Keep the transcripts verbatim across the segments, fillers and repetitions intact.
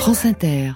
France Inter.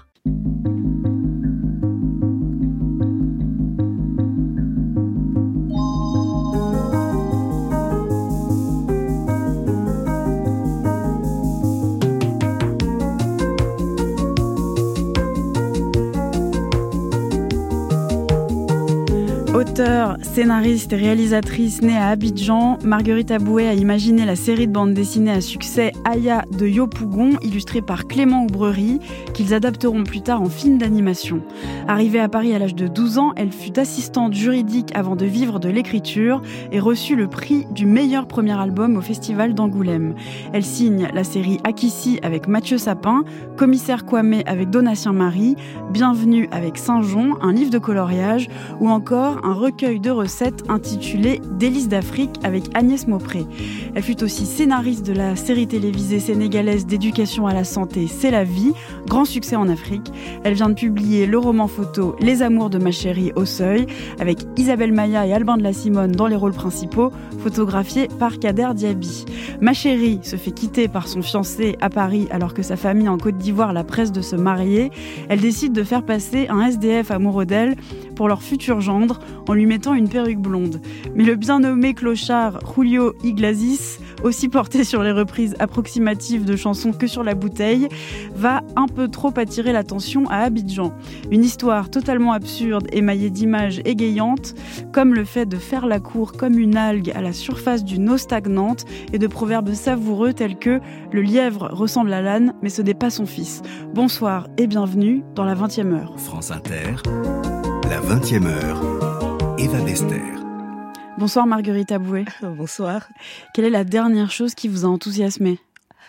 Auteure, scénariste et réalisatrice née à Abidjan, Marguerite Aboué a imaginé la série de bande dessinée à succès Aya de Yopougon, illustrée par Clément Aubrerie, qu'ils adapteront plus tard en film d'animation. Arrivée à Paris à l'âge de douze ans, elle fut assistante juridique avant de vivre de l'écriture et reçut le prix du meilleur premier album au Festival d'Angoulême. Elle signe la série Akissi avec Mathieu Sapin, Commissaire Kwame avec Donatien Marie, Bienvenue avec Saint-Jean, un livre de coloriage, ou encore un recueil de recettes intitulé Délices d'Afrique avec Agnès Maupré. Elle fut aussi scénariste de la série télévisée sénégalaise d'éducation à la santé C'est la vie, grand succès en Afrique. Elle vient de publier le roman photo Les amours de ma chérie au Seuil, avec Isabelle Maya et Albin de la Simone dans les rôles principaux, photographiés par Kader Diaby. Ma chérie se fait quitter par son fiancé à Paris alors que sa famille en Côte d'Ivoire la presse de se marier. Elle décide de faire passer un S D F amoureux d'elle pour leur futur gendre en lui mettant une perruque blonde. Mais le bien nommé clochard Julio Iglesias, aussi porté sur les reprises approximatives de chansons que sur la bouteille, va un peu trop attirer l'attention à Abidjan. Une histoire totalement absurde, émaillée d'images égayantes, comme le fait de faire la cour comme une algue à la surface d'une eau stagnante et de proverbes savoureux tels que « Le lièvre ressemble à l'âne, mais ce n'est pas son fils ». Bonsoir et bienvenue dans la vingtième heure. France Inter, la vingtième heure, Eva Bester. Bonsoir Marguerite Aboué. Bonsoir. Quelle est la dernière chose qui vous a enthousiasmé ?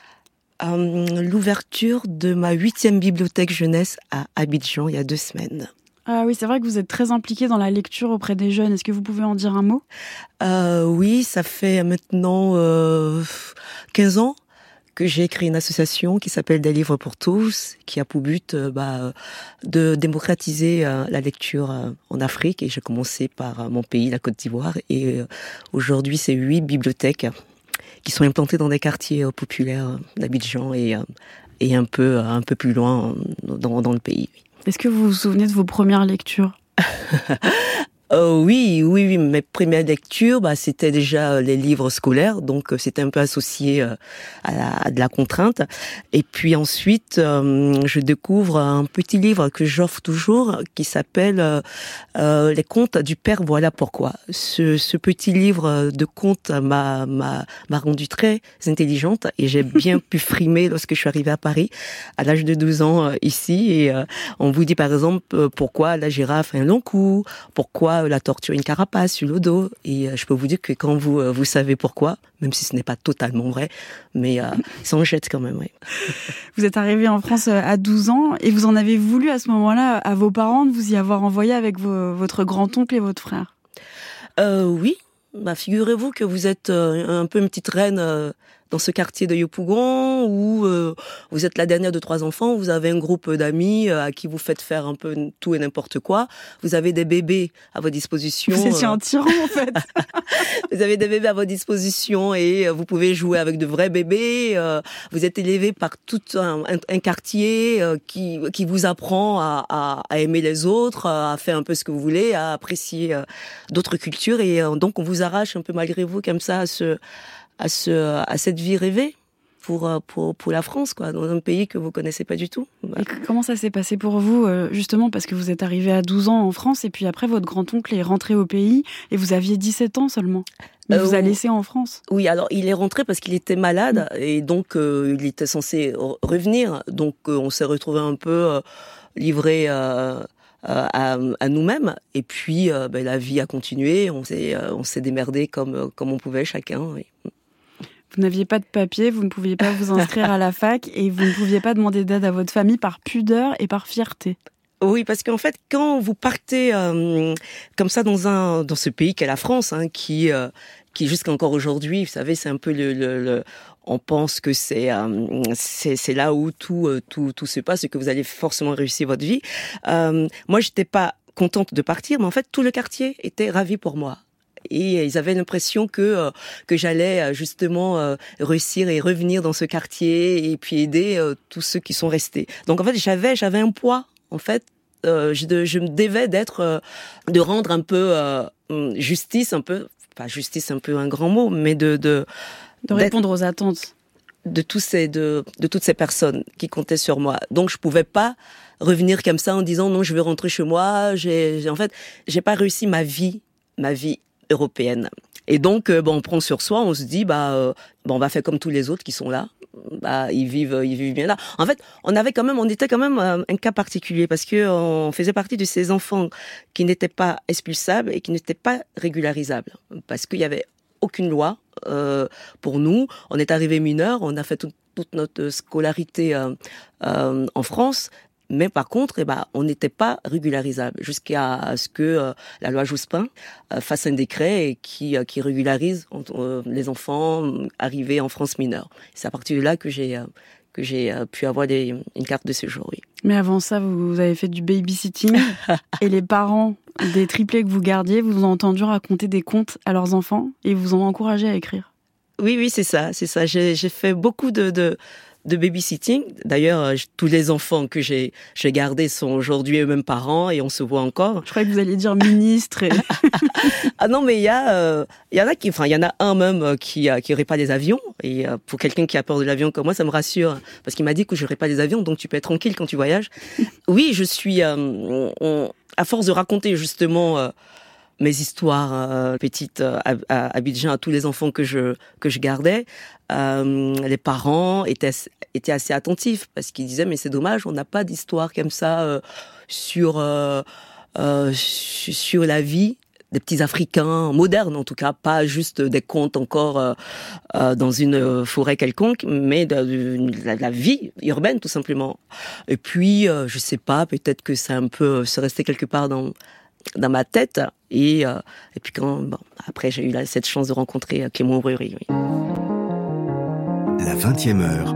euh, L'ouverture de ma huitième bibliothèque jeunesse à Abidjan il y a deux semaines. Ah oui, c'est vrai que vous êtes très impliquée dans la lecture auprès des jeunes. Est-ce que vous pouvez en dire un mot ? euh, Oui, ça fait maintenant euh, quinze ans que j'ai créé une association qui s'appelle Des livres pour tous, qui a pour but euh, bah, de démocratiser euh, la lecture euh, en Afrique. Et j'ai commencé par euh, mon pays, la Côte d'Ivoire. Et euh, aujourd'hui, c'est huit bibliothèques qui sont implantées dans des quartiers euh, populaires d'Abidjan et, euh, et un peu, euh, un peu plus loin euh, dans, dans le pays. Est-ce que vous vous souvenez de vos premières lectures ? Euh, oui, oui, oui. Mes premières lectures, bah, c'était déjà les livres scolaires, donc euh, c'était un peu associé euh, à, la, à de la contrainte. Et puis ensuite, euh, je découvre un petit livre que j'offre toujours, qui s'appelle euh, euh, Les contes du père. Voilà pourquoi. Ce, ce petit livre de contes m'a, m'a, m'a rendue très intelligente et j'ai bien pu frimer lorsque je suis arrivée à Paris à l'âge de douze ans euh, ici. Et euh, on vous dit par exemple euh, pourquoi la girafe a un long cou, pourquoi la tortue a une carapace sur le dos, et euh, je peux vous dire que quand vous euh, vous savez pourquoi, même si ce n'est pas totalement vrai, mais euh, ça en jette quand même. Oui. Vous êtes arrivé en France à douze ans et vous en avez voulu à ce moment-là à vos parents de vous y avoir envoyé avec vos, votre grand-oncle et votre frère ? euh, Oui, bah, figurez-vous que vous êtes euh, un peu une petite reine euh, dans ce quartier de Yopougon, où euh, vous êtes la dernière de trois enfants, vous avez un groupe d'amis euh, à qui vous faites faire un peu tout et n'importe quoi, vous avez des bébés à votre disposition. Vous étiez euh... un tyran en fait. Vous avez des bébés à votre disposition et euh, vous pouvez jouer avec de vrais bébés, euh, vous êtes élevé par tout un, un, un quartier euh, qui, qui vous apprend à, à, à aimer les autres, à faire un peu ce que vous voulez, à apprécier euh, d'autres cultures, et euh, donc on vous arrache un peu malgré vous comme ça à ce... à ce à cette vie rêvée pour pour pour la France, quoi, dans un pays que vous connaissez pas du tout. Et comment ça s'est passé pour vous, justement, parce que vous êtes arrivé à douze ans en France et puis après votre grand-oncle est rentré au pays et vous aviez dix-sept ans seulement. Il euh, vous a laissé en France. Oui, alors il est rentré parce qu'il était malade mmh. et donc euh, il était censé revenir. Donc euh, on s'est retrouvé un peu euh, livré euh, À, à nous-mêmes, et puis euh, ben, la vie a continué, on s'est, euh, on s'est démerdé comme, comme on pouvait chacun. Oui. Vous n'aviez pas de papier, vous ne pouviez pas vous inscrire à la fac et vous ne pouviez pas demander d'aide à votre famille par pudeur et par fierté. Oui, parce qu'en fait, quand vous partez euh, comme ça dans un dans ce pays qu'est la France, hein, qui euh, qui jusqu'à encore aujourd'hui, vous savez, c'est un peu le, le, le on pense que c'est euh, c'est c'est là où tout euh, tout tout se passe et que vous allez forcément réussir votre vie. Euh, moi, j'étais pas contente de partir, mais en fait, tout le quartier était ravi pour moi. Et ils avaient l'impression que euh, que j'allais euh, justement euh, réussir et revenir dans ce quartier et puis aider euh, tous ceux qui sont restés. Donc en fait, j'avais j'avais un poids. En fait, euh, je, de, je me devais d'être, euh, de rendre un peu euh, justice, un peu, pas justice, un peu un grand mot, mais de de de répondre aux attentes de tous ces de de toutes ces personnes qui comptaient sur moi. Donc je pouvais pas revenir comme ça en disant non, je vais rentrer chez moi. J'ai, j'ai en fait, j'ai pas réussi ma vie, ma vie européenne. Et donc, euh, bon, on prend sur soi, on se dit, bah, euh, bon, on va faire comme tous les autres qui sont là. Bah, ils vivent, ils vivent bien là. En fait, on avait quand même, on était quand même euh, un cas particulier parce que on faisait partie de ces enfants qui n'étaient pas expulsables et qui n'étaient pas régularisables parce qu'il y avait aucune loi euh, pour nous. On est arrivés mineurs, on a fait tout, toute notre scolarité euh, euh, en France. Mais par contre, eh ben, on n'était pas régularisable jusqu'à ce que euh, la loi Jospin euh, fasse un décret et qui, euh, qui régularise euh, les enfants arrivés en France mineure. C'est à partir de là que j'ai, euh, que j'ai euh, pu avoir des, une carte de séjour, oui. Mais avant ça, vous avez fait du babysitting et les parents des triplés que vous gardiez vous ont entendu raconter des contes à leurs enfants et vous ont encouragé à écrire. Oui, oui, c'est ça, c'est ça. J'ai, j'ai fait beaucoup de... de de babysitting. D'ailleurs, tous les enfants que j'ai, j'ai gardés sont aujourd'hui eux-mêmes parents et on se voit encore. Je croyais que vous alliez dire ministre. Et... ah non, mais il y a, euh, il y en a qui, enfin, il y en a un même qui, qui aurait pas des avions. Et euh, pour quelqu'un qui a peur de l'avion comme moi, ça me rassure parce qu'il m'a dit que j'aurais pas des avions, donc tu peux être tranquille quand tu voyages. Oui, je suis, euh, on, on, à force de raconter justement. Euh, mes histoires euh, petites euh, à, à Abidjan à tous les enfants que je que je gardais, euh, les parents étaient étaient assez attentifs parce qu'ils disaient mais c'est dommage, on n'a pas d'histoire comme ça euh, sur euh, euh, sur la vie des petits Africains modernes en tout cas, pas juste des contes encore euh, euh, dans une forêt quelconque, mais de, de, de la vie urbaine tout simplement. Et puis euh, je sais pas, peut-être que c'est un peu se resté quelque part dans dans ma tête et euh, et puis quand bon après j'ai eu là, cette chance de rencontrer euh, Clément Aubry, oui. La vingtième heure,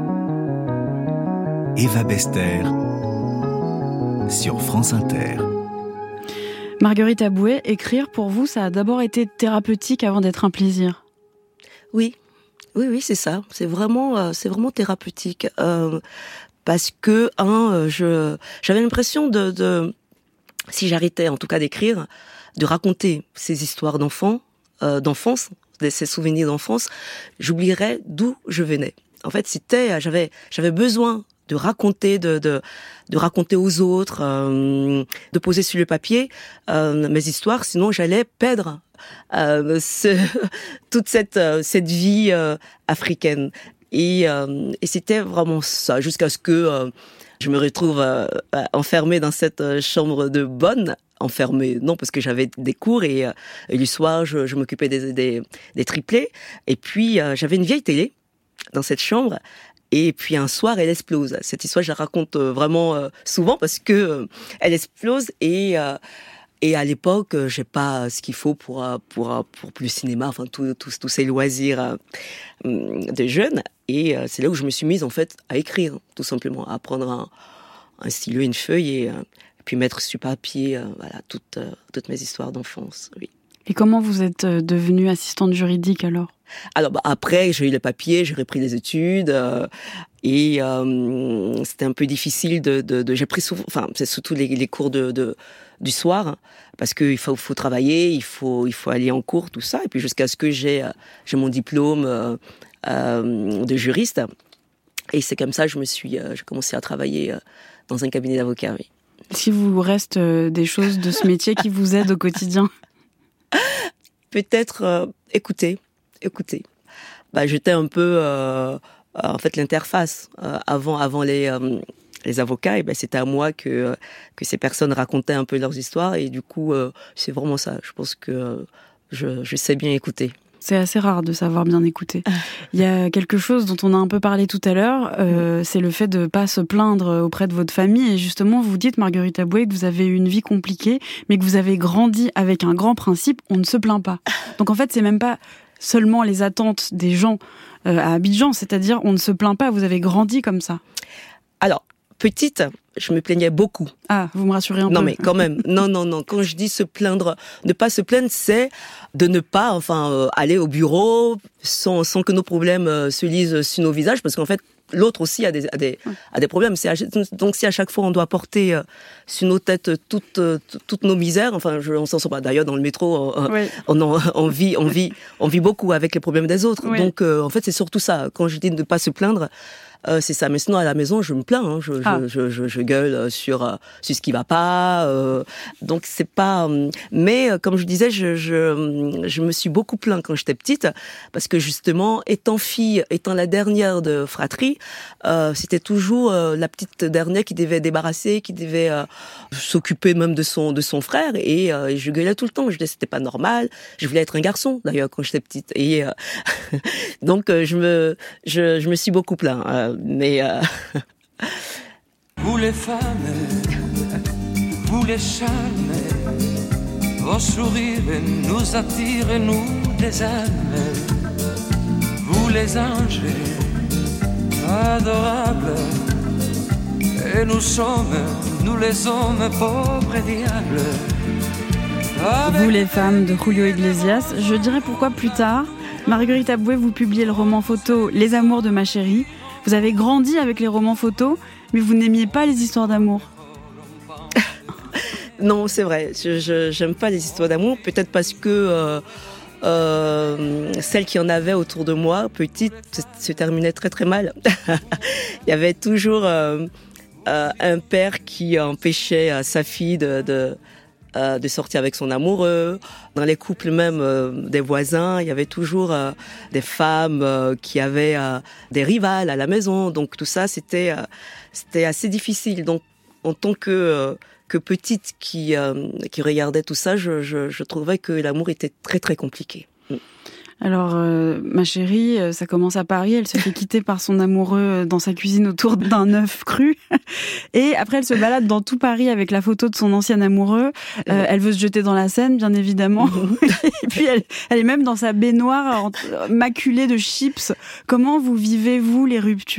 Eva Bester sur France Inter. Marguerite Abouet, écrire pour vous, ça a d'abord été thérapeutique avant d'être un plaisir. Oui, oui, oui, c'est ça. C'est vraiment, euh, c'est vraiment thérapeutique euh, parce que un, je, j'avais l'impression de, de si j'arrêtais en tout cas d'écrire, de raconter ces histoires d'enfants, euh, d'enfance, ces souvenirs d'enfance, j'oublierais d'où je venais. En fait, c'était, j'avais, j'avais besoin de raconter, de, de, de raconter aux autres, euh, de poser sur le papier euh, mes histoires, sinon j'allais perdre euh, ce, toute cette, euh, cette vie euh, africaine. Et, euh, et c'était vraiment ça, jusqu'à ce que euh, je me retrouve euh, enfermée dans cette chambre de bonne. Enfermée, non, parce que j'avais des cours et, euh, et le soir, je, je m'occupais des, des, des triplés. Et puis, euh, j'avais une vieille télé dans cette chambre. Et puis, un soir, elle explose. Cette histoire, je la raconte euh, vraiment euh, souvent parce que euh, elle explose et... Euh, Et à l'époque, j'ai pas ce qu'il faut pour pour pour, pour le cinéma, enfin tous tous tous ces loisirs euh, de jeunes. Et euh, c'est là où je me suis mise en fait à écrire, tout simplement, à prendre un, un stylo, une feuille et, euh, et puis mettre sur papier, euh, voilà, toutes euh, toutes mes histoires d'enfance. Oui. Et comment vous êtes devenue assistante juridique alors ? Alors bah, après, j'ai eu le papier, j'ai repris les études euh, et euh, c'était un peu difficile de, de, de j'ai pris souvent, enfin c'est surtout les, les cours de, de du soir parce que il faut, faut travailler, il faut il faut aller en cours, tout ça, et puis jusqu'à ce que j'ai j'ai mon diplôme euh, euh, de juriste. Et c'est comme ça que je me suis euh, j'ai commencé à travailler euh, dans un cabinet d'avocats. Oui. Est-ce qu'il vous reste euh, des choses de ce métier qui vous aident au quotidien ? Peut-être euh, écouter, écouter. Bah, j'étais un peu euh, en fait l'interface euh, avant avant les euh, les avocats, et ben c'était à moi que que ces personnes racontaient un peu leurs histoires, et du coup euh, c'est vraiment ça. Je pense que je je sais bien écouter. C'est assez rare de savoir bien écouter. Il y a quelque chose dont on a un peu parlé tout à l'heure, euh, c'est le fait de pas se plaindre auprès de votre famille. Et justement, vous dites, Marguerite Abouet, que vous avez eu une vie compliquée, mais que vous avez grandi avec un grand principe, on ne se plaint pas. Donc en fait, c'est même pas seulement les attentes des gens euh, à Abidjan, c'est-à-dire on ne se plaint pas, vous avez grandi comme ça. Alors, petite, je me plaignais beaucoup. Ah, vous me rassurez un non, peu. Non, mais quand même. Non, non, non. Quand je dis se plaindre, ne pas se plaindre, c'est de ne pas, enfin, euh, aller au bureau sans, sans que nos problèmes euh, se lisent sur nos visages, parce qu'en fait, l'autre aussi a des, a des, a des problèmes. C'est à, donc, si à chaque fois on doit porter euh, sur nos têtes toutes, euh, toutes nos misères, enfin, je, on s'en sort pas. D'ailleurs, dans le métro, euh, oui. on, on, on, vit, on, vit, on vit beaucoup avec les problèmes des autres. Oui. Donc, euh, en fait, c'est surtout ça. Quand je dis de ne pas se plaindre, Euh, c'est ça. Mais sinon, à la maison, je me plains. Hein. Je, ah. je, je, je gueule sur, euh, sur ce qui va pas. Euh, donc, c'est pas... Euh, mais, euh, comme je disais, je, je, je me suis beaucoup plaint quand j'étais petite. Parce que, justement, étant fille, étant la dernière de fratrie, euh, c'était toujours euh, la petite dernière qui devait débarrasser, qui devait euh, s'occuper même de son, de son frère. Et, euh, et je gueulais tout le temps. Je disais, c'était pas normal. Je voulais être un garçon, d'ailleurs, quand j'étais petite. Et euh, donc, euh, je, me, je, je me suis beaucoup plaint. Euh, Mais euh... vous les femmes, vous les charmes, vos sourires nous attirent, nous les âmes. Vous les anges, adorables, et nous sommes, nous les hommes, pauvres et diables. Vous les femmes de Julio Iglesias, je dirais pourquoi plus tard. Marguerite Aboué, vous publiez le roman photo Les Amours de ma chérie. Vous avez grandi avec les romans photos, mais vous n'aimiez pas les histoires d'amour. Non, c'est vrai. Je, je j'aime pas les histoires d'amour. Peut-être parce que euh, euh, celles qui en avaient autour de moi, petites, se terminaient très très mal. Il y avait toujours euh, euh, un père qui empêchait euh, sa fille de, de Euh, de sortir avec son amoureux. Dans les couples même euh, des voisins, il y avait toujours euh, des femmes euh, qui avaient euh, des rivales à la maison. Donc tout ça, c'était euh, c'était assez difficile. Donc en tant que euh, que petite qui euh, qui regardait tout ça, je, je je trouvais que l'amour était très très compliqué. Alors, euh, ma chérie, ça commence à Paris, elle se fait quitter par son amoureux dans sa cuisine autour d'un œuf cru. Et après, elle se balade dans tout Paris avec la photo de son ancien amoureux. Euh, elle veut se jeter dans la Seine, bien évidemment. Et puis, elle, elle est même dans sa baignoire maculée de chips. Comment vous vivez, vous, les ruptures ?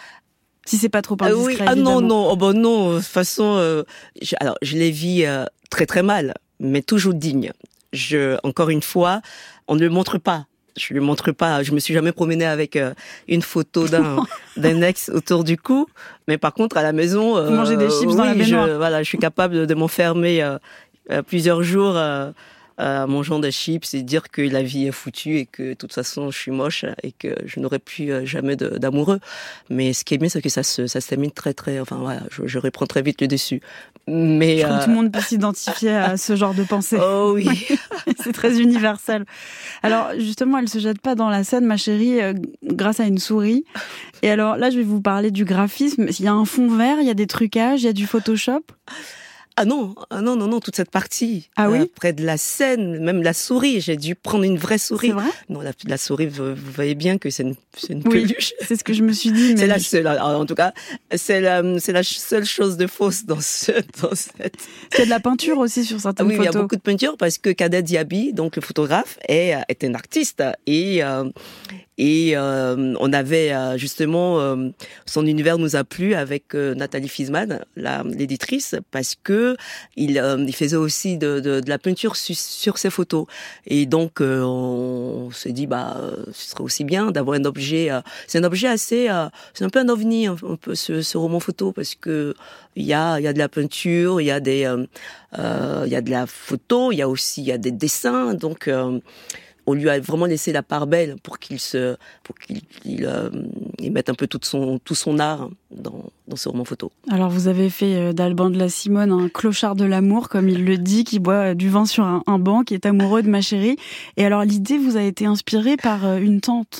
Si c'est pas trop indiscret, euh, oui. Ah évidemment. non, non, oh ben non, de toute façon, euh, je, alors, je les vis euh, très très mal, mais toujours dignes. Je, encore une fois, on ne le montre pas. Je ne le montre pas. Je me suis jamais promenée avec euh, une photo d'un, d'un ex autour du cou. Mais par contre, à la maison, euh, vous mangez des chips oui, dans la baignoire. Je, voilà, je suis capable de m'enfermer euh, euh, plusieurs jours euh, euh, mangeant des chips et dire que la vie est foutue et que de toute façon, je suis moche et que je n'aurai plus euh, jamais de, d'amoureux. Mais ce qui est bien, c'est que ça se, ça se termine très, très. Enfin voilà, je, je reprends très vite le dessus. Mais je crois euh... que tout le monde peut s'identifier à ce genre de pensée. Oh oui, c'est très universel. Alors justement, elle se jette pas dans la Seine, ma chérie, euh, grâce à une souris. Et alors là, je vais vous parler du graphisme. Il y a un fond vert, il y a des trucages, il y a du Photoshop. Ah non, ah non, non, non, toute cette partie. Ah oui? Euh, près de la Seine, même la souris, j'ai dû prendre une vraie souris. C'est vrai? Non, la, la souris, vous, vous voyez bien que c'est une, c'est une oui, peluche. C'est ce que je me suis dit. Mais c'est la seule, alors, en tout cas, c'est la, c'est la seule chose de fausse dans ce, dans cette. Il y a de la peinture aussi sur certaines ah oui, photos. Oui, il y a beaucoup de peinture parce que Kader Diaby, donc le photographe, est, est un artiste et, euh, Et euh, on avait euh, justement euh, son univers nous a plu avec euh, Nathalie Fisman, la, l'éditrice, parce que il, euh, il faisait aussi de, de, de la peinture su, sur ses photos. Et donc euh, on, on s'est dit bah ce serait aussi bien d'avoir un objet. Euh, c'est un objet assez, euh, c'est un peu un ovni un, un peu ce, ce roman photo parce que il y a il y a de la peinture, il y a des euh, euh, il y a de la photo, il y a aussi il y a des dessins donc. Euh, On lui a vraiment laissé la part belle pour qu'il se, pour qu'il, il, euh, il mette un peu tout son, tout son art dans, dans ce roman photo. Alors vous avez fait d'Alban de la Simone un clochard de l'amour, comme il le dit, qui boit du vin sur un, un banc, qui est amoureux de ma chérie. Et alors l'idée vous a été inspirée par une tante.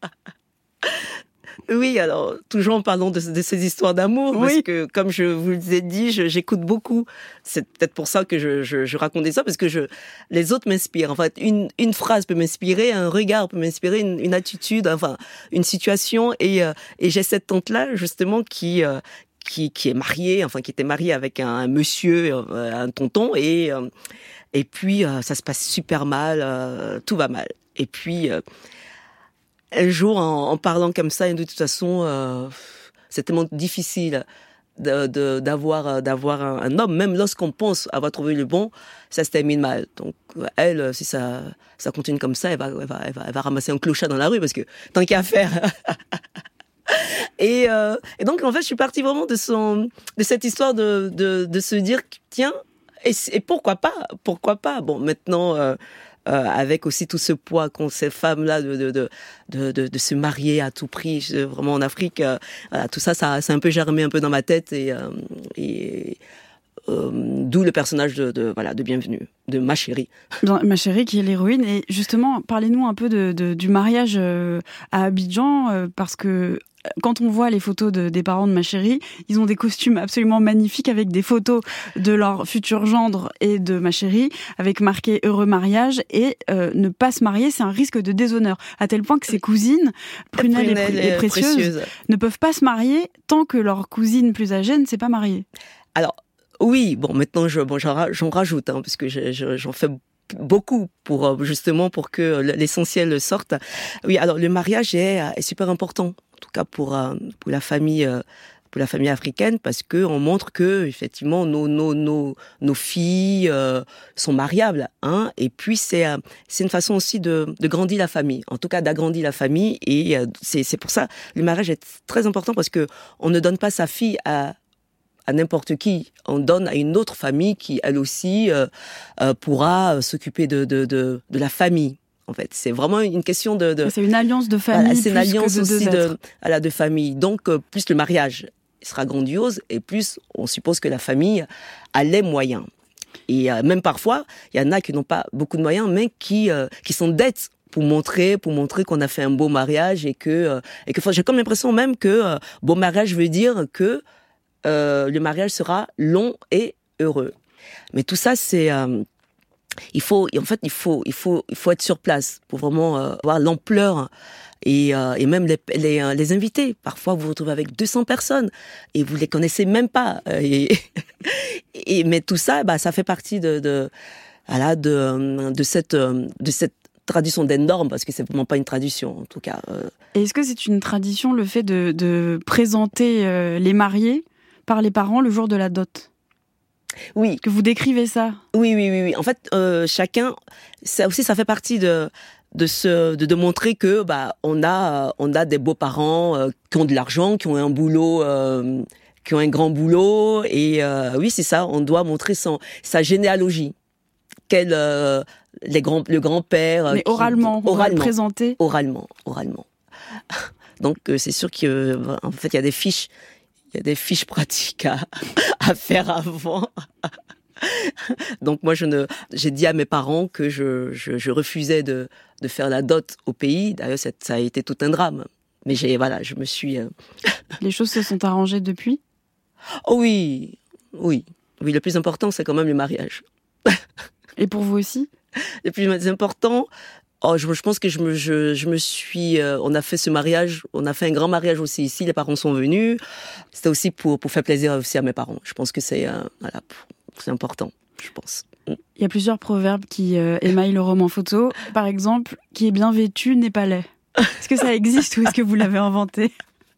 Oui, alors, toujours en parlant de, de ces histoires d'amour, oui. Parce que, comme je vous l'ai dit, je, j'écoute beaucoup. C'est peut-être pour ça que je, je, je racontais ça, parce que je, les autres m'inspirent. En fait, une, une phrase peut m'inspirer, un regard peut m'inspirer, une, une attitude, enfin, une situation. Et, euh, et j'ai cette tante-là, justement, qui, euh, qui, qui est mariée, enfin, qui était mariée avec un, un monsieur, un tonton, et, euh, et puis, euh, ça se passe super mal, euh, tout va mal. Et puis, euh, un jour, en, en parlant comme ça, et de toute façon, euh, c'est tellement difficile de, de, d'avoir, d'avoir un, un homme, même lorsqu'on pense avoir trouvé le bon, ça se termine mal. Donc, elle, si ça, ça continue comme ça, elle va, elle va, elle va, elle va ramasser un clochard dans la rue parce que tant qu'il y a à faire. et, euh, et donc, en fait, je suis partie vraiment de son, de cette histoire de, de, de se dire, tiens, et, et pourquoi pas, pourquoi pas. Bon, maintenant, euh, Euh, avec aussi tout ce poids qu'ont ces femmes-là de, de, de, de, de, de se marier à tout prix, vraiment en Afrique, euh, voilà, tout ça, ça, ça a un peu germé un peu dans ma tête et, euh, et euh, d'où le personnage de, de, voilà, de Bienvenue, de Ma Chérie. Ma Chérie qui est l'héroïne. Et justement, parlez-nous un peu de, de, du mariage à Abidjan, euh, parce que quand on voit les photos de, des parents de Ma Chérie, ils ont des costumes absolument magnifiques avec des photos de leur futur gendre et de Ma Chérie, avec marqué heureux mariage. Et euh, ne pas se marier, c'est un risque de déshonneur. À tel point que ces cousines, Prunelle, Prunelle et, et Précieuse, Précieuse, ne peuvent pas se marier tant que leur cousine plus âgée ne s'est pas mariée. Alors, oui, bon, maintenant, je, bon, j'en, j'en rajoute, hein, parce que je, je, j'en fais beaucoup pour, justement, pour que l'essentiel sorte. Oui, alors, le mariage est, est super important. En tout cas pour pour la famille pour la famille africaine, parce que on montre que effectivement nos nos nos nos filles euh, sont mariables, hein. Et puis c'est c'est une façon aussi de de grandir la famille, en tout cas d'agrandir la famille. Et euh, c'est c'est pour ça le mariage est très important, parce que on ne donne pas sa fille à à n'importe qui, on donne à une autre famille qui elle aussi euh, euh, pourra s'occuper de de de de la famille. En fait, c'est vraiment une question de. de c'est une alliance de famille. Voilà, c'est une alliance de aussi de, voilà, de famille. Donc, euh, plus le mariage sera grandiose, et plus on suppose que la famille a les moyens. Et euh, même parfois, il y en a qui n'ont pas beaucoup de moyens, mais qui euh, qui sont dettes pour montrer, pour montrer qu'on a fait un beau mariage, et que euh, et que j'ai comme l'impression même que euh, beau mariage veut dire que euh, le mariage sera long et heureux. Mais tout ça, c'est euh, Il faut, en fait, il faut, il faut, il faut être sur place pour vraiment euh, voir l'ampleur et, euh, et même les, les, les invités. Parfois, vous vous retrouvez avec deux cents personnes et vous les connaissez même pas. Et, et mais tout ça, bah, ça fait partie de, de, voilà, de, de cette, de cette tradition des normes, parce que c'est vraiment pas une tradition, en tout cas. Et est-ce que c'est une tradition, le fait de, de présenter euh, les mariés par les parents le jour de la dot? Oui. Que vous décrivez ça. Oui, oui, oui, oui. En fait, euh, chacun, ça aussi, ça fait partie de de ce de, de montrer que bah on a on a des beaux parents euh, qui ont de l'argent, qui ont un boulot, euh, qui ont un grand boulot, et euh, oui, c'est ça. On doit montrer son sa généalogie. Quel euh, les grands le grand-père. Mais qui, oralement, on oralement, va le présenter. Oralement, oralement. Donc euh, c'est sûr qu'en fait il y a des fiches. Il y a des fiches pratiques à, à faire avant. Donc moi, je ne, j'ai dit à mes parents que je, je, je refusais de, de faire la dot au pays. D'ailleurs, ça, ça a été tout un drame. Mais j'ai, voilà, je me suis. Euh... Les choses se sont arrangées depuis ? Oh oui, oui, oui. Le plus important, c'est quand même le mariage. Et pour vous aussi ? Le plus important. Oh, je, je pense que je me, je, je me suis. Euh, on a fait ce mariage, on a fait un grand mariage aussi ici. Les parents sont venus. C'était aussi pour pour faire plaisir aussi à mes parents. Je pense que c'est euh, voilà, c'est important. Je pense. Il y a plusieurs proverbes qui euh, émaillent le roman photo. Par exemple, qui est bien vêtu n'est pas laid. Est-ce que ça existe ou est-ce que vous l'avez inventé ?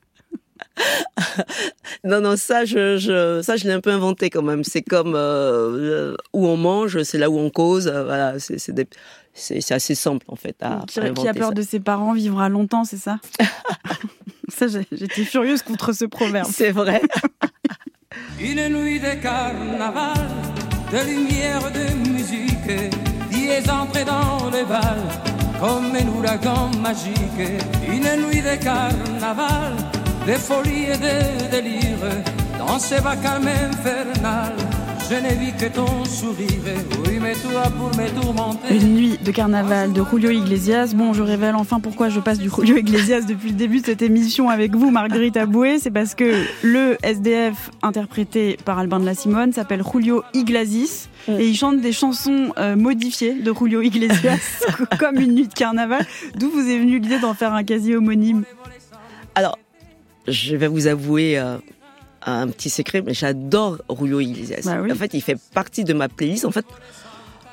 Non, non, ça, je, je, ça, je l'ai un peu inventé quand même. C'est comme euh, où on mange, c'est là où on cause. Euh, voilà, c'est, c'est, des, c'est, c'est assez simple en fait. À, qui, à qui a peur ça. de ses parents vivra longtemps, c'est ça ? Ça, j'étais furieuse contre ce proverbe. C'est vrai. Une nuit de carnaval, de lumière, de musique, qui est entrée dans le bal comme un ouragan magique. Une nuit de carnaval, de folie et de délire, dans ce vacarme infernal, je n'ai vu que ton sourire, oui mais toi pour me tourmenter. Une nuit de carnaval de Julio Iglesias. Bon, je révèle enfin pourquoi je passe du Julio Iglesias depuis le début de cette émission avec vous, Marguerite Aboué. C'est parce que le S D F interprété par Albin de la Simone s'appelle Julio Iglesias. Et il chante des chansons euh, modifiées de Julio Iglesias, comme une nuit de carnaval. D'où vous est venue l'idée d'en faire un quasi homonyme ? Alors, je vais vous avouer euh, un petit secret, mais j'adore Julio Iglesias. Bah oui. En fait, il fait partie de ma playlist. En fait,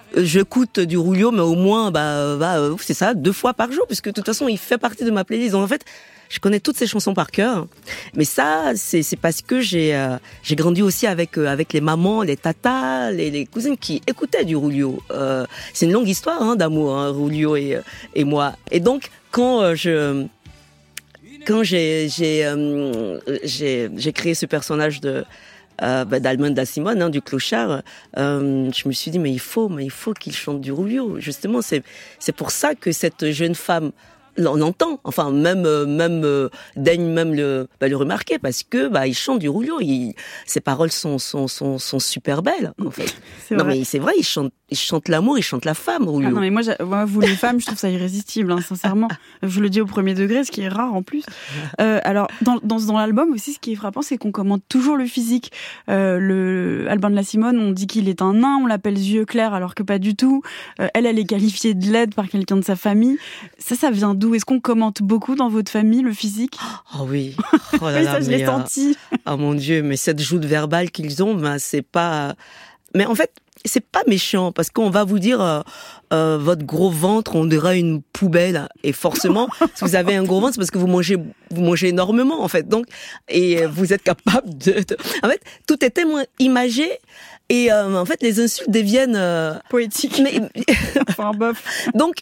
j'écoute du Rulio, mais au moins, bah, bah, c'est ça, deux fois par jour, puisque de toute façon, il fait partie de ma playlist. Donc en fait, je connais toutes ces chansons par cœur. Mais ça, c'est, c'est parce que j'ai, euh, j'ai grandi aussi avec, euh, avec les mamans, les tatas, les, les cousines qui écoutaient du Rulio. Euh, c'est une longue histoire, hein, d'amour, hein, Rulio et, et moi. Et donc, quand euh, je, quand j'ai, j'ai, euh, j'ai, j'ai créé ce personnage de, Euh, bah, d'Almond da Simone, hein, du clochard, euh, je me suis dit mais il faut, mais il faut qu'il chante du Rulio. Justement, c'est c'est pour ça que cette jeune femme, on l'entend, enfin même même euh, daigne même le bah, le remarquer parce que bah il chante du Rulio. Il, ses paroles sont sont sont sont super belles en fait. C'est non vrai. mais c'est vrai, il chante il chante l'amour, il chante la femme, Rulio. Ah non mais moi, moi, vous les femmes, je trouve ça irrésistible, hein, sincèrement. Je le dis au premier degré, ce qui est rare en plus. Euh, alors dans, dans dans l'album aussi, ce qui est frappant, c'est qu'on commente toujours le physique. Euh, le Alban de la Simone, on dit qu'il est un nain, on l'appelle yeux clairs alors que pas du tout. Euh, elle, elle est qualifiée de laide par quelqu'un de sa famille. Ça, ça vient d'où? Est-ce qu'on commente beaucoup dans votre famille le physique? Ah oh oui. Oh là Oui, là, ça je mais, l'ai euh, senti. Ah mon Dieu, mais cette joute verbale qu'ils ont, ben c'est pas. Mais en fait, c'est pas méchant parce qu'on va vous dire euh, euh, votre gros ventre, on dirait une poubelle. Et forcément, si vous avez un gros ventre, c'est parce que vous mangez, vous mangez énormément en fait. Donc, et vous êtes capable de. de... En fait, tout est tellement imagé. Et euh, en fait, les insultes deviennent euh... Poétique. Mais... Enfin, bof. Donc.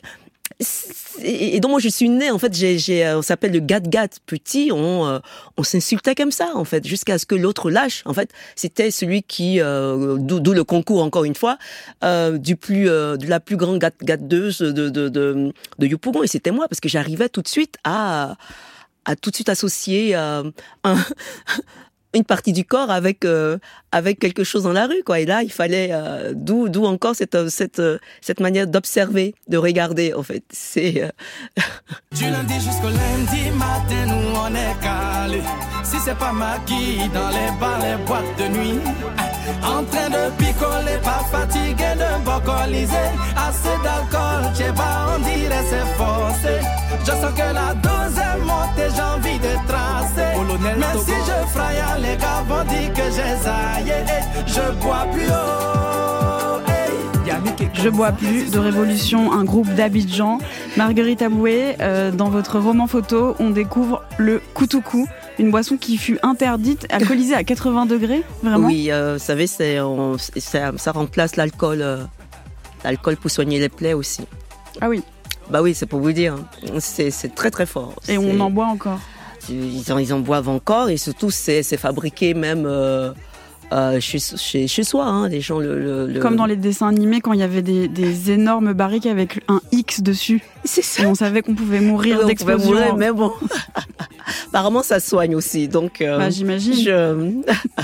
Et donc moi je suis née en fait j'ai j'ai on s'appelle le gat gat petit on euh, on s'insultait comme ça en fait jusqu'à ce que l'autre lâche en fait c'était celui qui euh, d'où, d'où le concours encore une fois euh, du plus euh, de la plus grande gat gatteuse de de de de Yopougon et c'était moi parce que j'arrivais tout de suite à à tout de suite associer euh, un une partie du corps avec euh, avec quelque chose dans la rue quoi et là il fallait euh, d'où d'où encore cette cette cette manière d'observer de regarder en fait c'est euh... Du lundi jusqu'au lundi matin nous on est calé si c'est pas maquille dans les bars les boîtes de nuit en train de picoler pas fatigué de bocoliser assez d'alcool j'ai pas on dirait c'est forcé je sens que la dose est montée j'ai envie de tracer mais si je fraye les gars vont dire que j'ai zaillé je bois plus haut hey. Je bois plus de Révolution, un groupe d'Abidjan. Marguerite Aboué, euh, dans votre roman photo, on découvre le koutoukou, une boisson qui fut interdite, alcoolisée à quatre-vingts degrés, vraiment. Oui, euh, vous savez, c'est, on, ça, ça remplace l'alcool, euh, l'alcool pour soigner les plaies aussi. Ah oui. Bah oui, c'est pour vous dire, c'est, c'est très très fort. Et c'est... on en boit encore. Ils en, ils en boivent encore et surtout c'est, c'est fabriqué même euh, euh, chez, chez, chez soi. Hein, les gens le, le, le... Comme dans les dessins animés quand il y avait des, des énormes barriques avec un X dessus. C'est ça. Et on savait qu'on pouvait mourir on d'explosion. Pouvait mourir, mais bon, apparemment ça soigne aussi. Donc, euh, bah, j'imagine. Je...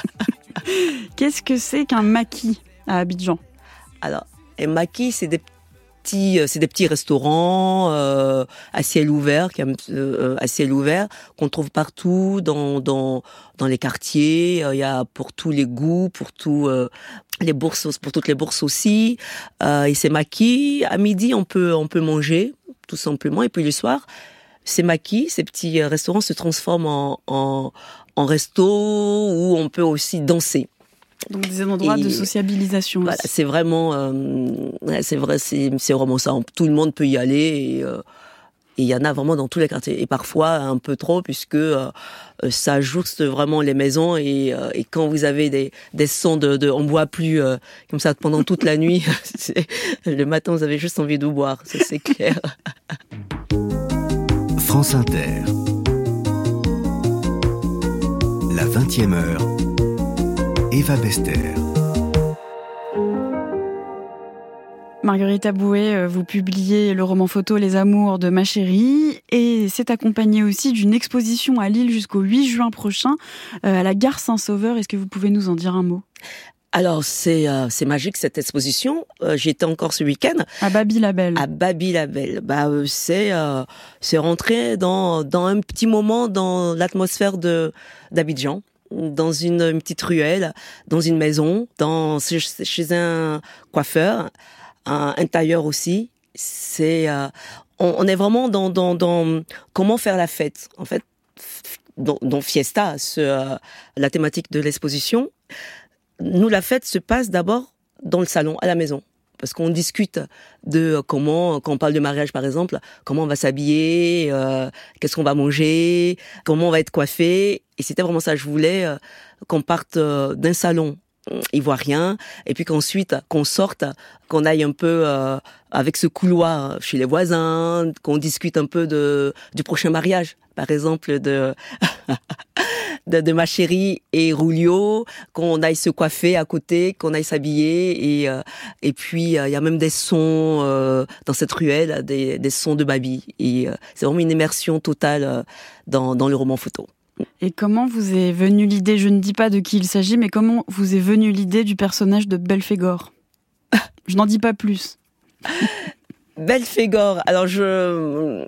Qu'est-ce que c'est qu'un maquis à Abidjan? Alors, un maquis, c'est des petits, c'est des petits restaurants euh, à ciel ouvert, euh, à ciel ouvert qu'on trouve partout dans dans dans les quartiers. Il y a pour tous les goûts, pour tous euh, les bourses, pour toutes les bourses aussi. Euh, et c'est maquis. À midi, on peut on peut manger tout simplement. Et puis le soir, ces maquis, ces petits restaurants se transforment en en, en resto où on peut aussi danser. Donc des endroits et de sociabilisation. Voilà, c'est vraiment, euh, c'est vrai, c'est, c'est vraiment ça. Tout le monde peut y aller et euh, il y en a vraiment dans tous les quartiers. Et parfois un peu trop puisque euh, ça jouxte vraiment les maisons et, euh, et quand vous avez des, des sons de, de, on boit plus euh, comme ça pendant toute la nuit. C'est, le matin vous avez juste envie de boire, ça c'est clair. France Inter. La vingtième heure. Eva Bester. Marguerite Aboué, vous publiez le roman photo Les Amours de ma chérie et c'est accompagné aussi d'une exposition à Lille jusqu'au huit juin prochain à la gare Saint-Sauveur. Est-ce que vous pouvez nous en dire un mot ? Alors c'est euh, c'est magique cette exposition. Euh, j'étais encore ce week-end à Baby-Label. À Baby-Label. Bah euh, c'est euh, c'est rentrer dans dans un petit moment dans l'atmosphère de d'Abidjan. Dans une, une petite ruelle, dans une maison, dans chez, chez un coiffeur, un, un tailleur aussi. C'est, euh, on, on est vraiment dans, dans, dans comment faire la fête. En fait, dans, dans Fiesta, ce, euh, la thématique de l'exposition. Nous, la fête se passe d'abord dans le salon, à la maison. parce qu'on discute de comment, quand on parle de mariage par exemple, comment on va s'habiller, euh, qu'est-ce qu'on va manger, comment on va être coiffé. Et c'était vraiment ça. Je voulais euh, qu'on parte euh, d'un salon ivoirien, et puis qu'ensuite, qu'on sorte, qu'on aille un peu euh, avec ce couloir chez les voisins, qu'on discute un peu de du prochain mariage, par exemple de de, de ma chérie et Rulio, qu'on aille se coiffer à côté, qu'on aille s'habiller, et euh, et puis il euh, y a même des sons euh, dans cette ruelle, des des sons de Babi, et euh, c'est vraiment une immersion totale euh, dans dans le roman photo. Et comment vous est venue l'idée, je ne dis pas de qui il s'agit, mais comment vous est venue l'idée du personnage de Belphégor? Je n'en dis pas plus. Belphégor, alors je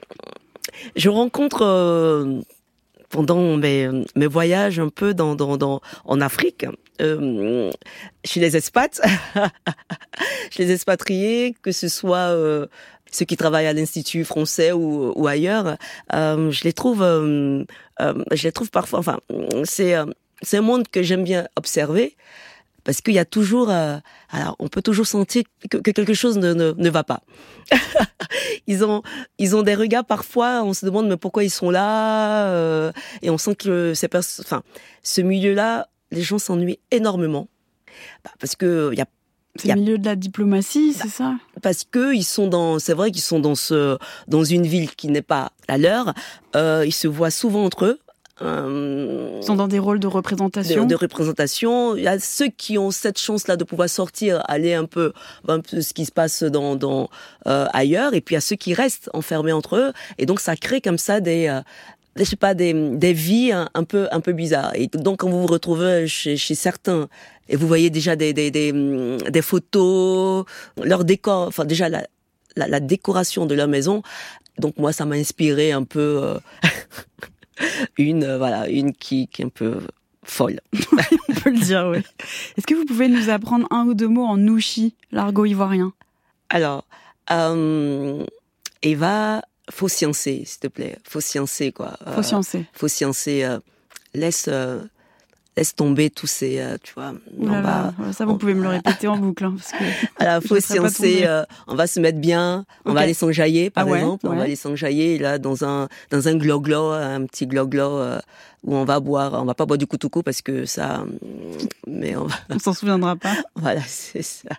je rencontre euh, pendant mes mes voyages un peu dans dans dans en Afrique, euh, chez les expats, chez les expatriés, que ce soit euh, ceux qui travaillent à l'Institut français ou, ou ailleurs, euh, je les trouve, euh, euh, je les trouve parfois. Enfin, c'est euh, c'est un monde que j'aime bien observer parce qu'il y a toujours, euh, alors on peut toujours sentir que, que quelque chose ne, ne ne va pas. ils ont ils ont des regards parfois, on se demande mais pourquoi ils sont là, euh, et on sent que ces pers- enfin ce milieu-là, les gens s'ennuient énormément, bah, parce que il y a C'est le milieu de la diplomatie, c'est ça? Parce que ils sont dans, c'est vrai qu'ils sont dans ce, dans une ville qui n'est pas la leur. Euh, ils se voient souvent entre eux. Euh, Ils sont dans des rôles de représentation. De, de représentation. Il y a ceux qui ont cette chance-là de pouvoir sortir, aller un peu, un peu ce qui se passe dans, dans euh, ailleurs. Et puis il y a ceux qui restent enfermés entre eux. Et donc ça crée comme ça des euh, je sais pas, des, des vies un, un peu, un peu bizarres. Et donc, quand vous vous retrouvez chez, chez certains, et vous voyez déjà des, des, des, des photos, leur décor, enfin, déjà, la, la, la décoration de leur maison. Donc, moi, ça m'a inspiré un peu, euh, une, euh, voilà, une qui, qui est un peu folle. On peut le dire, oui. Est-ce que vous pouvez nous apprendre un ou deux mots en nouchi, l'argot ivoirien? Alors, euh, Eva, faut sciencer, s'il te plaît. Faut sciencer, quoi. Faut sciencer. Euh, faut sciencer. Euh, laisse, euh, laisse tomber tous ces, euh, tu vois. Là, là, ça, vous on, pouvez me le répéter en boucle, hein, parce que. Alors, faut sciencer. Euh, on va se mettre bien. On okay. va aller s'enjailler, par ah ouais, exemple. Ouais. On va aller s'enjailler là dans un dans un gloglo, un petit gloglo euh, où on va boire. On va pas boire du koutoukou parce que ça. Mais on va. On s'en souviendra pas. Voilà, c'est ça.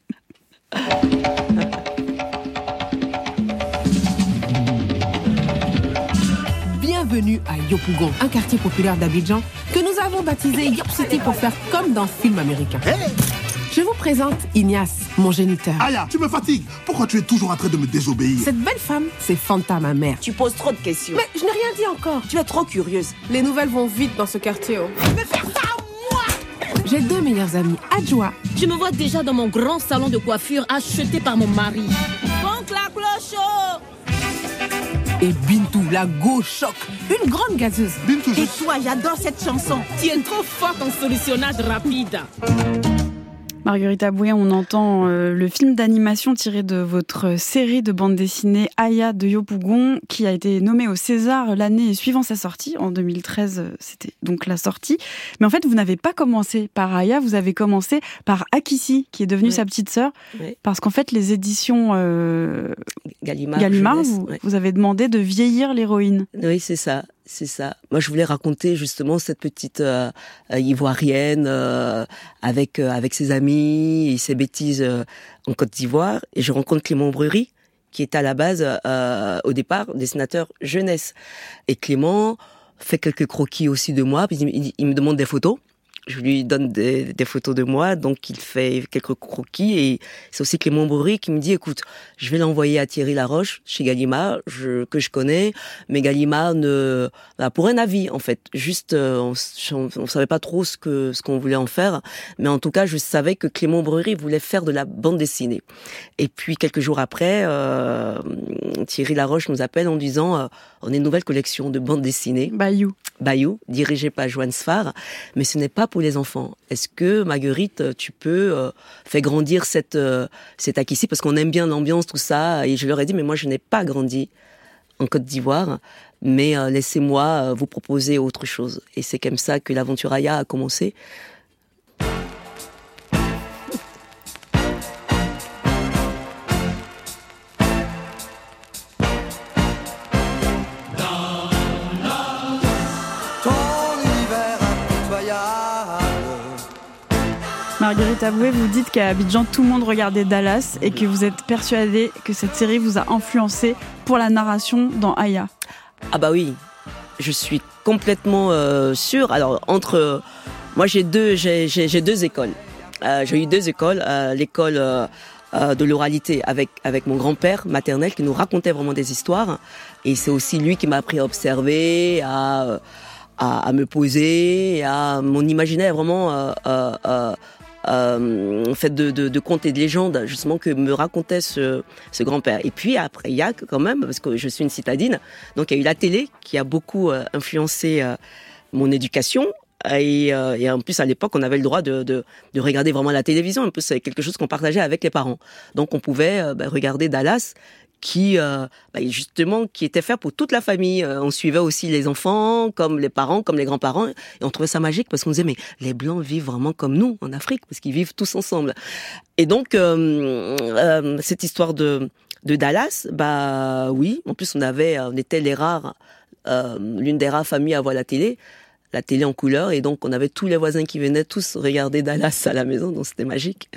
Bienvenue à Yopougon, un quartier populaire d'Abidjan que nous avons baptisé Yop City pour faire comme dans film américain. Hey, je vous présente Ignace, mon géniteur. Aya, tu me fatigues. Pourquoi tu es toujours en train de me désobéir? Cette belle femme, c'est Fanta, ma mère. Tu poses trop de questions. Mais je n'ai rien dit encore. Tu es trop curieuse. Les nouvelles vont vite dans ce quartier. Oh. Mais faire ça à moi! J'ai deux meilleurs amis, Adjoa. Je me vois déjà dans mon grand salon de coiffure acheté par mon mari. Poncle la cloche! Et Bintou, la go choc, une grande gazeuse. Bintou, je... Et toi, j'adore cette chanson. Tu es trop forte en solutionnage rapide. Marguerite Aboué, on entend euh, le film d'animation tiré de votre série de bande dessinée Aya de Yopougon, qui a été nommé au César l'année suivant sa sortie. En deux mille treize, c'était donc la sortie. Mais en fait, vous n'avez pas commencé par Aya, vous avez commencé par Akissi, qui est devenue oui. sa petite sœur. Oui. Parce qu'en fait, les éditions euh, Gallimard, Gallimard vous, oui. vous avez demandé de vieillir l'héroïne. Oui, c'est ça. C'est ça. Moi, je voulais raconter justement cette petite euh, euh, ivoirienne euh, avec euh, avec ses amis et ses bêtises euh, en Côte d'Ivoire. Et je rencontre Clément Breury, qui est à la base, euh, au départ, dessinateur jeunesse. Et Clément fait quelques croquis aussi de moi. Puis il, il me demande des photos. Je lui donne des, des photos de moi, donc il fait quelques croquis. Et c'est aussi Clément Breury qui me dit, écoute, je vais l'envoyer à Thierry Laroche, chez Gallimard, je, que je connais, mais Gallimard ne, bah, pour un avis, en fait. Juste, euh, on, on, on savait pas trop ce que, ce qu'on voulait en faire. Mais en tout cas, je savais que Clément Breury voulait faire de la bande dessinée. Et puis, quelques jours après, euh, Thierry Laroche nous appelle en disant, euh, on a une nouvelle collection de bande dessinée. Bayou. Bayou, dirigée par Joanne Sfar, mais ce n'est pas pour les enfants. Est-ce que, Marguerite, tu peux euh, faire grandir cette, euh, cette Akissi, parce qu'on aime bien l'ambiance, tout ça, et je leur ai dit, mais moi je n'ai pas grandi en Côte d'Ivoire, mais euh, laissez-moi euh, vous proposer autre chose. Et c'est comme ça que l'aventure Aya a commencé. Marguerite Aboué, vous dites qu'à Abidjan, tout le monde regardait Dallas et que vous êtes persuadée que cette série vous a influencé pour la narration dans Aya. Ah bah oui, je suis complètement euh, sûre. Alors, entre... Moi, j'ai deux, j'ai, j'ai, j'ai deux écoles. Euh, j'ai eu deux écoles. Euh, l'école euh, euh, de l'oralité avec, avec mon grand-père maternel qui nous racontait vraiment des histoires. Et c'est aussi lui qui m'a appris à observer, à... À, à me poser, à mon imaginaire vraiment euh, euh, euh, fait de, de, de contes et de légendes justement que me racontait ce, ce grand-père. Et puis après il y a quand même, parce que je suis une citadine, donc il y a eu la télé qui a beaucoup euh, influencé euh, mon éducation. Et, euh, et en plus à l'époque on avait le droit de, de, de regarder vraiment la télévision. En plus c'est quelque chose qu'on partageait avec les parents. Donc on pouvait euh, bah, regarder Dallas, qui euh, bah, justement qui était fait pour toute la famille. Euh, on suivait aussi les enfants, comme les parents, comme les grands-parents, et on trouvait ça magique parce qu'on disait mais les blancs vivent vraiment comme nous en Afrique parce qu'ils vivent tous ensemble. Et donc euh, euh, cette histoire de de Dallas, bah oui, en plus on avait, on était les rares, euh, l'une des rares familles à voir la télé. La télé en couleur, et donc on avait tous les voisins qui venaient tous regarder Dallas à la maison, donc c'était magique.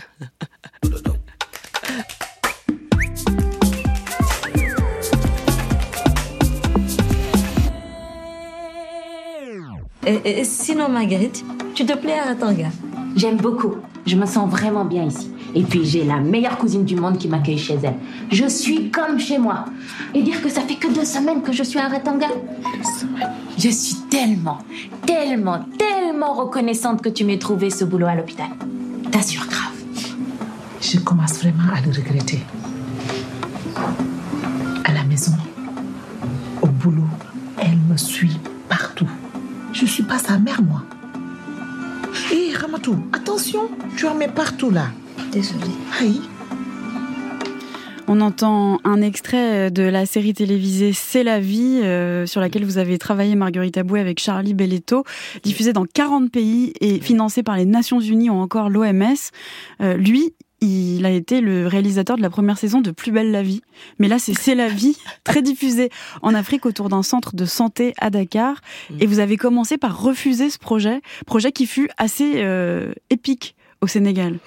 Et, et, sinon, Marguerite, tu te plais à Ratanga? J'aime beaucoup. Je me sens vraiment bien ici. Et puis, j'ai la meilleure cousine du monde qui m'accueille chez elle. Je suis comme chez moi. Et dire que ça fait que deux semaines que je suis à Ratanga. Je suis tellement, tellement, tellement reconnaissante que tu m'aies trouvé ce boulot à l'hôpital. T'assures grave. Je commence vraiment à le regretter. À la maison, au boulot, elle me suit partout. Je suis pas sa mère, moi. Hé, hey, Ramatou, attention, tu en mets partout, là. Désolée. Aïe. On entend un extrait de la série télévisée C'est la vie, euh, sur laquelle vous avez travaillé, Marguerite Aboué, avec Charlie Belletto, diffusée dans quarante pays et financée par les Nations Unies ou encore l'O M S. Euh, lui, il a été le réalisateur de la première saison de Plus belle la vie. Mais là, c'est C'est la vie, très diffusé en Afrique autour d'un centre de santé à Dakar. Et vous avez commencé par refuser ce projet, projet qui fut assez euh, épique au Sénégal.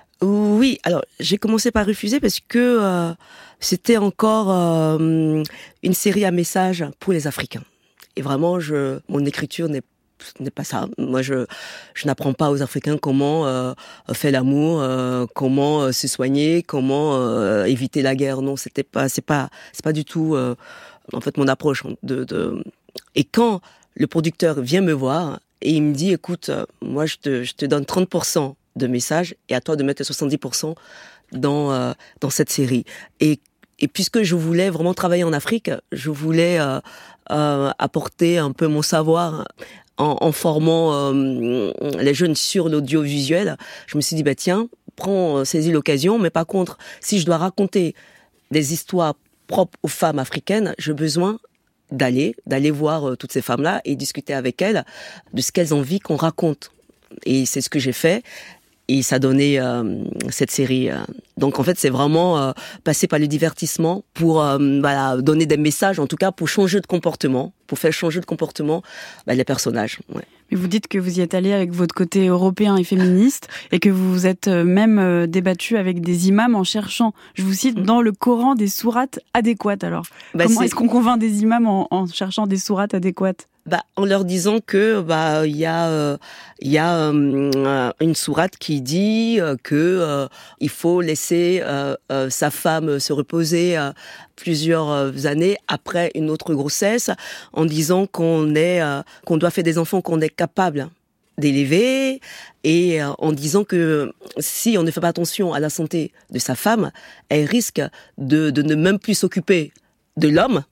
Oui, alors j'ai commencé par refuser parce que euh, c'était encore euh, une série à message pour les Africains. Et vraiment, je, mon écriture n'est ce n'est pas ça. Moi, je, je n'apprends pas aux Africains comment euh, faire l'amour, euh, comment euh, se soigner, comment euh, éviter la guerre. Non, c'était pas, c'est pas, c'est pas du tout euh, en fait mon approche. De, de... Et quand le producteur vient me voir et il me dit, écoute, euh, moi, je te, je te donne trente pour cent de messages et à toi de mettre soixante-dix pour cent dans euh, dans cette série. Et et puisque je voulais vraiment travailler en Afrique, je voulais euh, euh, apporter un peu mon savoir en, en formant euh, les jeunes sur l'audiovisuel. Je me suis dit bah tiens, prends, saisis l'occasion. Mais par contre, si je dois raconter des histoires propres aux femmes africaines, j'ai besoin d'aller d'aller voir euh, toutes ces femmes-là et discuter avec elles de ce qu'elles ont envie qu'on raconte. Et c'est ce que j'ai fait. Et ça donnait euh, cette série. Euh. Donc en fait, c'est vraiment euh, passer par le divertissement pour euh, voilà, donner des messages, en tout cas pour changer de comportement, pour faire changer de comportement bah, les personnages. Ouais. Mais vous dites que vous y êtes allé avec votre côté européen et féministe et que vous vous êtes même débattu avec des imams en cherchant, je vous cite, dans le Coran des sourates adéquates. Alors, bah, comment c'est... est-ce qu'on convainc des imams en, en cherchant des sourates adéquates ? Bah, en leur disant que bah il y a euh, il y a euh, une sourate qui dit euh, que euh, il faut laisser euh, euh, sa femme se reposer euh, plusieurs euh, années après une autre grossesse, en disant qu'on est euh, qu'on doit faire des enfants qu'on est capable d'élever, et euh, en disant que si on ne fait pas attention à la santé de sa femme, elle risque de de ne même plus s'occuper de l'homme.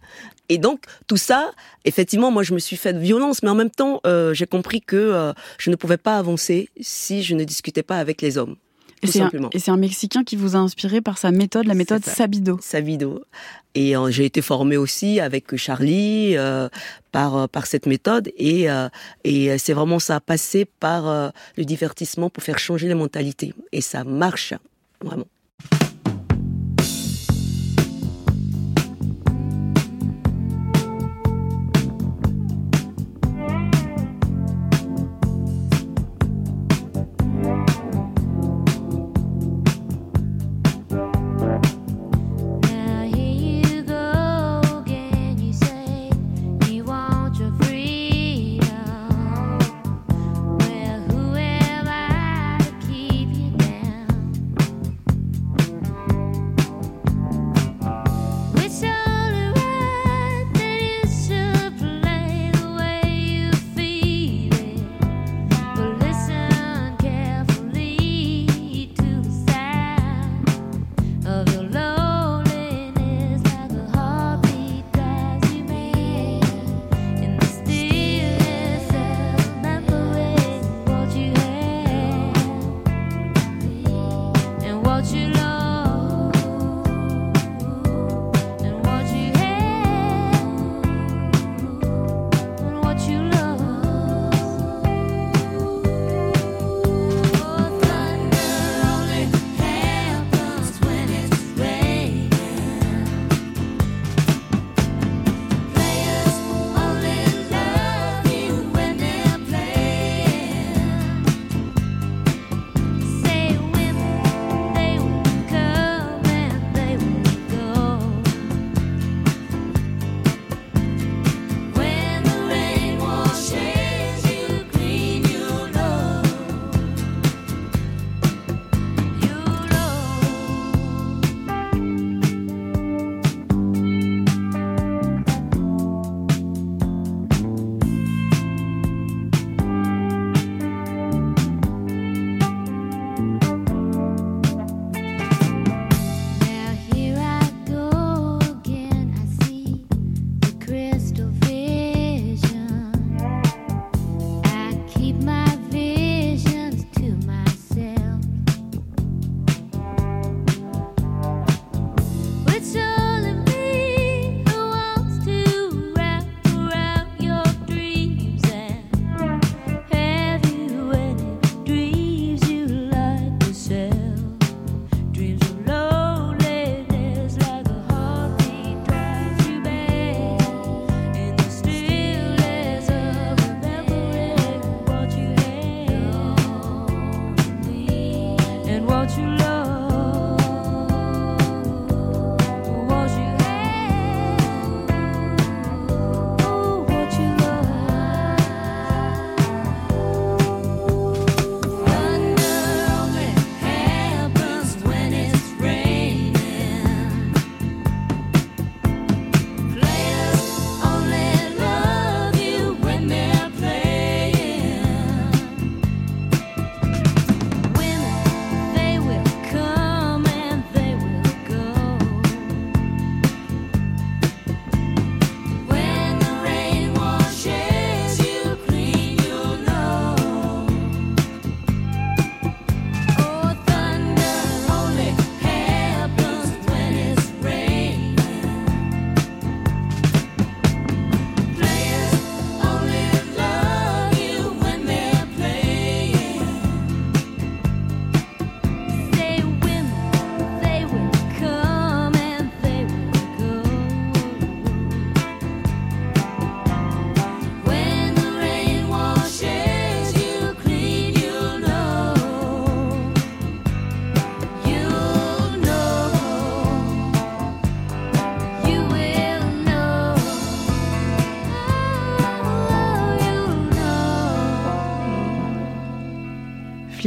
Et donc, tout ça, effectivement, moi, je me suis fait violence, mais en même temps, euh, j'ai compris que euh, je ne pouvais pas avancer si je ne discutais pas avec les hommes, et tout c'est simplement. Un, et c'est un Mexicain qui vous a inspiré par sa méthode, la méthode Sabido. Sabido. Et euh, j'ai été formée aussi avec Charlie euh, par par cette méthode, et euh, et c'est vraiment ça, passer par euh, le divertissement pour faire changer les mentalités. Et ça marche, vraiment.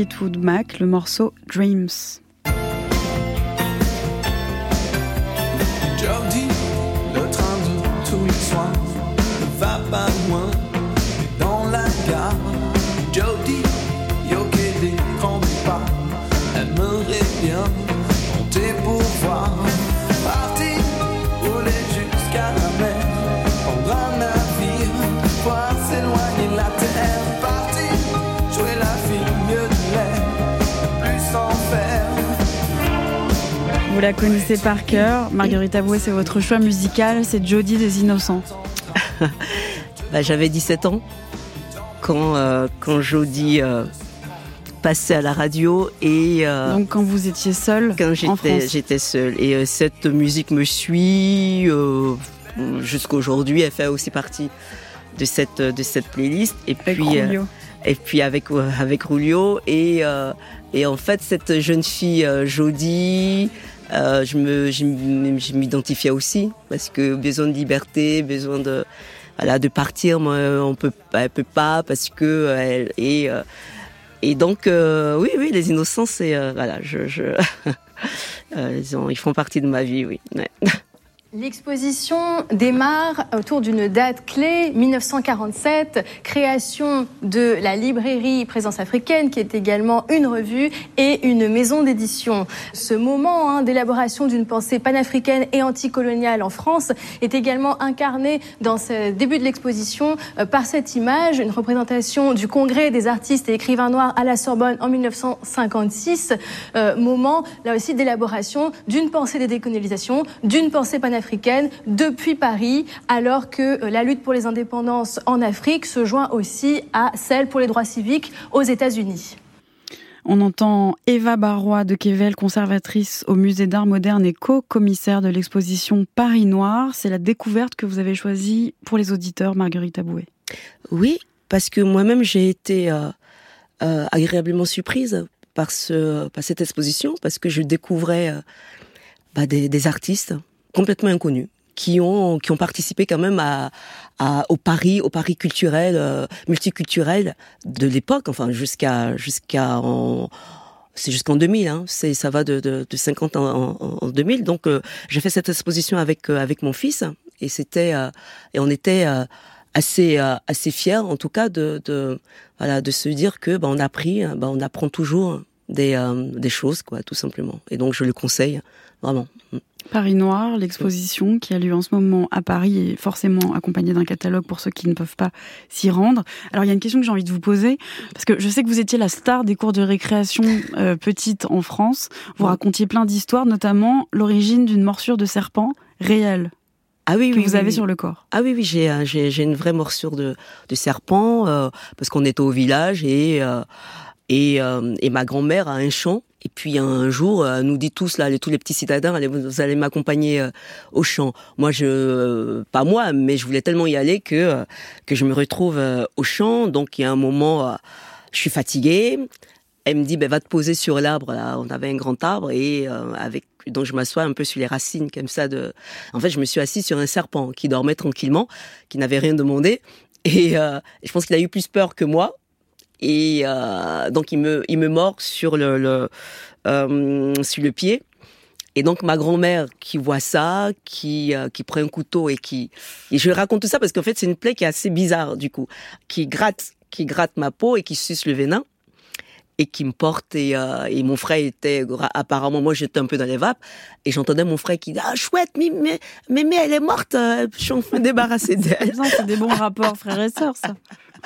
Fleetwood Mac, le morceau Dreams. Jody, le train de tous les soirs ne va pas loin, mais dans la gare. Jody, yoke des grands pas, aimerait bien monter pour voir. Partir, rouler jusqu'à la mer, prendre un navire, voir s'éloigner la terre. Partir, jouer la fille de l'air, plus s'en faire. Vous la connaissez par cœur. Marguerite Aboué, c'est votre choix musical, c'est Jody des Innocents. bah, j'avais dix-sept ans quand, euh, quand Jody euh, passait à la radio. Et, euh, Donc quand vous étiez seule quand en j'étais, France. j'étais seule. Et euh, cette musique me suit euh, jusqu'à aujourd'hui. Elle fait aussi partie de cette, de cette playlist. Et avec puis, Rulio. Euh, et puis avec, euh, avec Rulio. Et, euh, et en fait, cette jeune fille, euh, Jody... Euh, je, me, je, je m'identifiais aussi parce que besoin de liberté, besoin de, voilà, de partir, moi, on peut, elle peut pas parce que elle, et, euh, et donc euh, oui, oui, les Innocents, c'est euh, voilà, je, je euh, ils, ont, ils font partie de ma vie, oui. Ouais. L'exposition démarre autour d'une date clé, dix-neuf cent quarante-sept, création de la librairie Présence africaine, qui est également une revue et une maison d'édition. Ce moment hein, d'élaboration d'une pensée panafricaine et anticoloniale en France est également incarné dans ce début de l'exposition euh, par cette image, une représentation du congrès des artistes et écrivains noirs à la Sorbonne en dix-neuf cent cinquante-six, euh, moment là aussi d'élaboration d'une pensée de décolonisation, d'une pensée panafricaine africaine depuis Paris, alors que la lutte pour les indépendances en Afrique se joint aussi à celle pour les droits civiques aux États-Unis. On entend Eva Barrois de Kevel, conservatrice au Musée d'Art Moderne et co-commissaire de l'exposition Paris Noir. C'est la découverte que vous avez choisie pour les auditeurs, Marguerite Aboué. Oui, parce que moi-même j'ai été euh, euh, agréablement surprise par, ce, par cette exposition, parce que je découvrais euh, bah, des, des artistes complètement inconnus, qui ont qui ont participé quand même à, à au Paris, au Paris culturel, euh, multiculturel de l'époque, enfin jusqu'à jusqu'à en, c'est jusqu'en deux mille, hein, c'est ça va de de, de cinquante en, en, en deux mille. Donc euh, j'ai fait cette exposition avec euh, avec mon fils et c'était euh, et on était euh, assez euh, assez fiers en tout cas de de voilà de se dire que bah on a appris, bah on apprend toujours des euh, des choses quoi, tout simplement. Et donc je le conseille vraiment. Paris Noir, l'exposition qui a lieu en ce moment à Paris est forcément accompagnée d'un catalogue pour ceux qui ne peuvent pas s'y rendre. Alors il y a une question que j'ai envie de vous poser, parce que je sais que vous étiez la star des cours de récréation euh, petite en France. Vous racontiez plein d'histoires, notamment l'origine d'une morsure de serpent réelle. Ah oui, que oui, vous oui, avez oui. sur le corps. Ah oui, oui, j'ai, j'ai, j'ai une vraie morsure de, de serpent, euh, parce qu'on était au village et, euh, et, euh, et ma grand-mère a un champ. Et puis un jour, elle nous dit tous là, les, tous les petits citadins, allez, vous allez m'accompagner euh, au champ. Moi, je, euh, pas moi, mais je voulais tellement y aller que euh, que je me retrouve euh, au champ. Donc il y a un moment, euh, je suis fatiguée. Elle me dit, ben va te poser sur l'arbre. Là, on avait un grand arbre et euh, avec donc je m'assois un peu sur les racines comme ça. De, en fait, je me suis assise sur un serpent qui dormait tranquillement, qui n'avait rien demandé. Et euh, je pense qu'il a eu plus peur que moi. Et euh, donc il me il me mord sur le, le euh, sur le pied. Et donc ma grand-mère qui voit ça, qui euh, qui prend un couteau et qui et je raconte tout ça parce qu'en fait c'est une plaie qui est assez bizarre du coup, qui gratte qui gratte ma peau et qui suce le venin et qui me porte et euh, et mon frère était apparemment moi j'étais un peu dans les vapes et j'entendais mon frère qui dit ah chouette mais mais mais, mais elle est morte, euh, je suis me débarrasser d'elle. C'est des bons rapports frères et sœurs ça.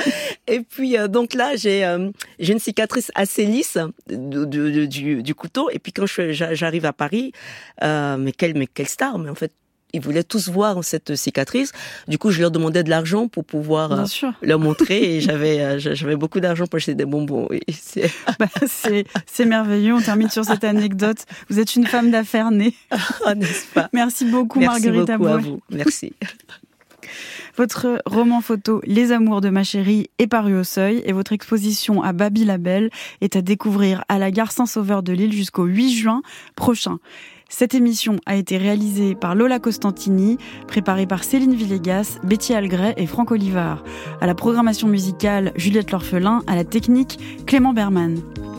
Et puis euh, donc là j'ai euh, j'ai une cicatrice assez lisse de, de, de, du, du couteau et puis quand je, j'arrive à Paris euh, mais quelle mais quelle star, mais en fait ils voulaient tous voir cette cicatrice. Du coup je leur demandais de l'argent pour pouvoir euh, leur montrer et j'avais euh, j'avais beaucoup d'argent pour acheter des bonbons. Oui, c'est... Bah, c'est c'est merveilleux. On termine sur cette anecdote. Vous êtes une femme d'affaires née. Oh, n'est-ce pas? Merci beaucoup Merci Marguerite beaucoup Aboué. à vous. Merci. Votre roman photo Les Amours de ma chérie est paru au Seuil et votre exposition à Baby Label est à découvrir à la gare Saint-Sauveur de Lille jusqu'au huit juin prochain. Cette émission a été réalisée par Lola Costantini, préparée par Céline Villegas, Betty Algret et Franck Olivard. À la programmation musicale, Juliette L'Orphelin, à la technique, Clément Berman.